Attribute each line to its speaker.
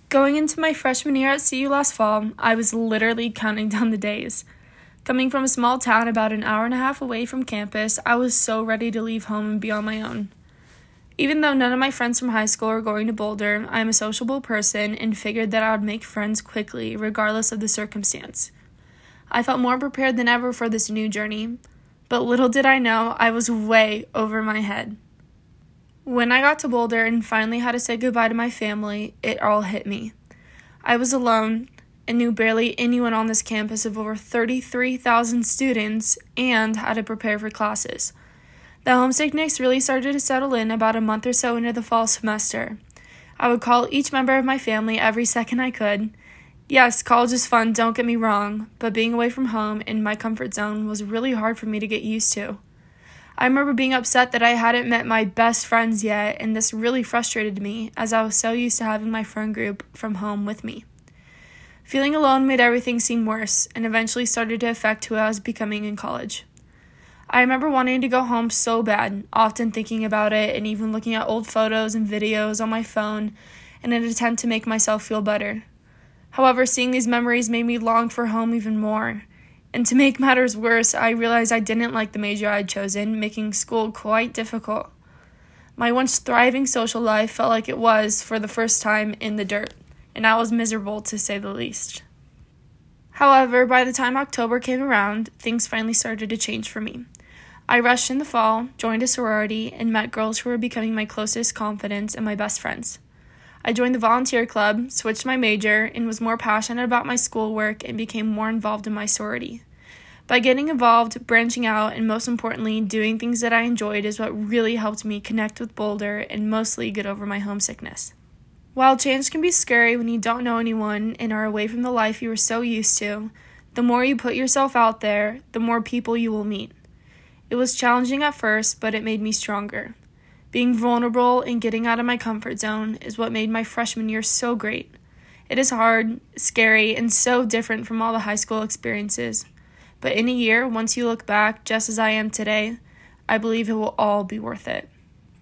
Speaker 1: Going into my freshman year at CU last fall, I was literally counting down the days. Coming from a small town about an hour and a half away from campus, I was so ready to leave home and be on my own. Even though none of my friends from high school are going to Boulder, I am a sociable person and figured that I would make friends quickly, regardless of the circumstance. I felt more prepared than ever for this new journey, but little did I know I was way over my head. When I got to Boulder and finally had to say goodbye to my family, it all hit me. I was alone and knew barely anyone on this campus of over 33,000 students and had to prepare for classes. The homesickness really started to settle in about a month or so into the fall semester. I would call each member of my family every second I could. Yes, college is fun, don't get me wrong, but being away from home in my comfort zone was really hard for me to get used to. I remember being upset that I hadn't met my best friends yet, and this really frustrated me as I was so used to having my friend group from home with me. Feeling alone made everything seem worse and eventually started to affect who I was becoming in college. I remember wanting to go home so bad, often thinking about it and even looking at old photos and videos on my phone in an attempt to make myself feel better. However, seeing these memories made me long for home even more. And to make matters worse, I realized I didn't like the major I had chosen, making school quite difficult. My once thriving social life felt like it was, for the first time, in the dirt, and I was miserable to say the least. However, by the time October came around, things finally started to change for me. I rushed in the fall, joined a sorority, and met girls who were becoming my closest confidants and my best friends. I joined the volunteer club, switched my major, and was more passionate about my schoolwork and became more involved in my sorority. By getting involved, branching out, and most importantly, doing things that I enjoyed is what really helped me connect with Boulder and mostly get over my homesickness. While change can be scary when you don't know anyone and are away from the life you were so used to, the more you put yourself out there, the more people you will meet. It was challenging at first, but it made me stronger. Being vulnerable and getting out of my comfort zone is what made my freshman year so great. It is hard, scary, and so different from all the high school experiences. But in a year, once you look back, just as I am today, I believe it will all be worth it.